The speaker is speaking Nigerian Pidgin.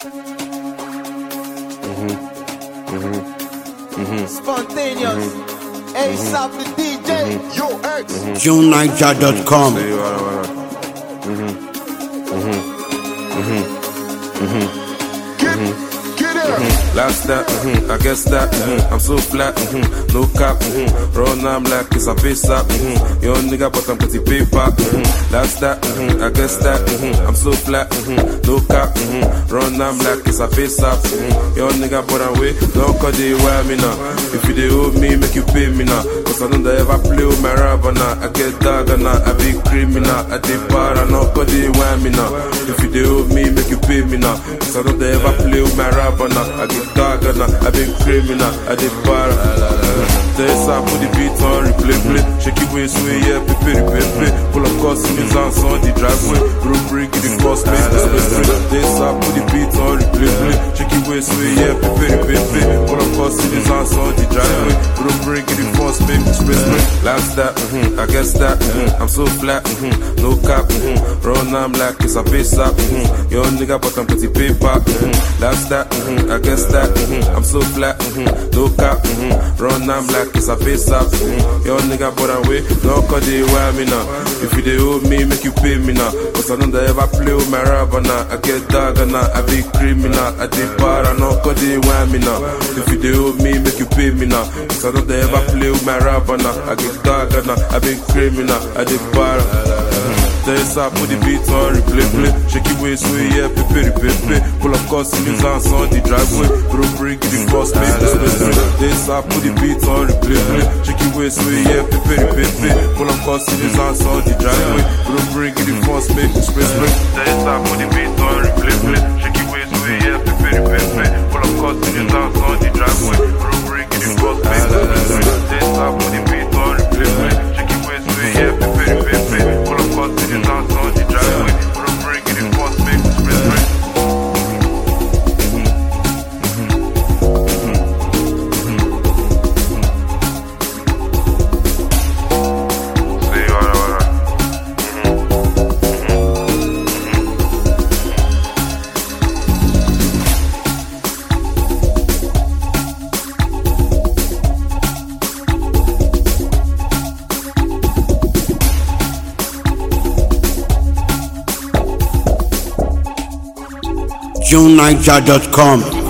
Spontaneous. ASAP the DJ. Yo, X. JuneNiger.com. Get it. Last that, I guess that, I'm so flat, no cap, run I'm like it's a face up, young nigga but I'm pretty paper, last that, I guess that, I'm so flat, no cap, run I'm like it's a face up, young nigga but I'm way, don't call the wire me now, if you dey owe me, make you pay me now, cause I don't ever play with my rubber now, I get dog now, I be criminal, I dey para, no call the wire me now, if you dey owe me, make you pay me now, cause I don't ever play with my rubber now, I get dog now, I been criminal, I did para. There's I put the beat on replay, play. Shake it way, sway, yeah, prepare. Pull up cost in his hands on the driveway. Room break it, the cost, make the space. There's I put the beat on replay, play. Shake it way, sway, yeah, prepare. Pull up cost in his hands on the driveway. Room break it, the cost, make the space. Last that, I guess that, I'm so flat, no cap, run I'm like it's a face up, young nigga but I'm pretty paper, last that, I guess that, I'm so flat, no cap, run I'm like it's a face up, young nigga but I'm way, no call the wire me now, if you dey owe me, make you pay me now, cause I don't ever play with my rubber now, I get dog now, I be criminal, I dey para, no call the wire me now, if you dey owe me, make you pay me now, cause I don't ever play with my rubber now, I get dog now, I be criminal, I dey para. There's I put the beat on replay, play. Shake it way, sway, yeah, prepare. Pull up cost in his hands on the driveway. Bro, break it, the cost, make the space. There's I put the beat on replay, play. Shake it way, sway, yeah, prepare. Pull up cost in his hands on the driveway. Bro, break it, the cost, make the space. There's I put the beat on replay, play. Shake it way, sway, yeah, prepare. Pull up cost in his hands on the driveway. Bro, break it, the cost, make the space. There's I put the beat on replay, play. Shake it way, sway, yeah, prepare. Pull up cost in his hands on the driveway. Bro, break it, the cost, make the space. JuneNiger.com.